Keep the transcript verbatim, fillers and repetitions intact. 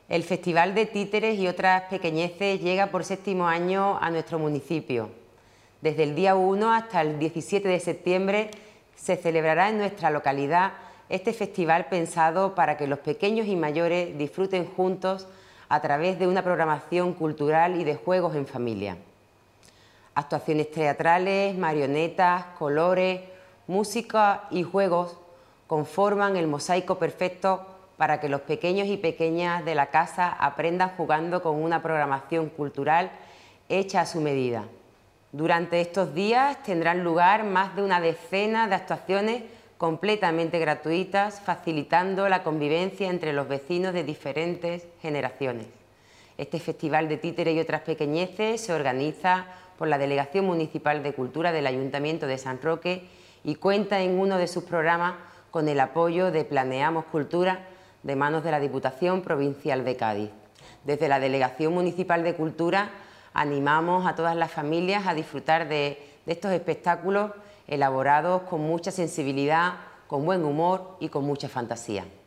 El Festival de Títeres y otras pequeñeces llega por séptimo año a nuestro municipio. Desde el día uno hasta el diecisiete de septiembre se celebrará en nuestra localidad este festival pensado para que los pequeños y mayores disfruten juntos a través de una programación cultural y de juegos en familia. Actuaciones teatrales, marionetas, colores, música y juegos conforman el mosaico perfecto para que los pequeños y pequeñas de la casa aprendan jugando con una programación cultural hecha a su medida. Durante estos días tendrán lugar más de una decena de actuaciones completamente gratuitas, facilitando la convivencia entre los vecinos de diferentes generaciones. Este Festival de Títeres y otras pequeñeces se organiza por la Delegación Municipal de Cultura del Ayuntamiento de San Roque y cuenta en uno de sus programas con el apoyo de Planeamos Cultura de manos de la Diputación Provincial de Cádiz. Desde la Delegación Municipal de Cultura animamos a todas las familias a disfrutar de, de estos espectáculos elaborados con mucha sensibilidad, con buen humor y con mucha fantasía.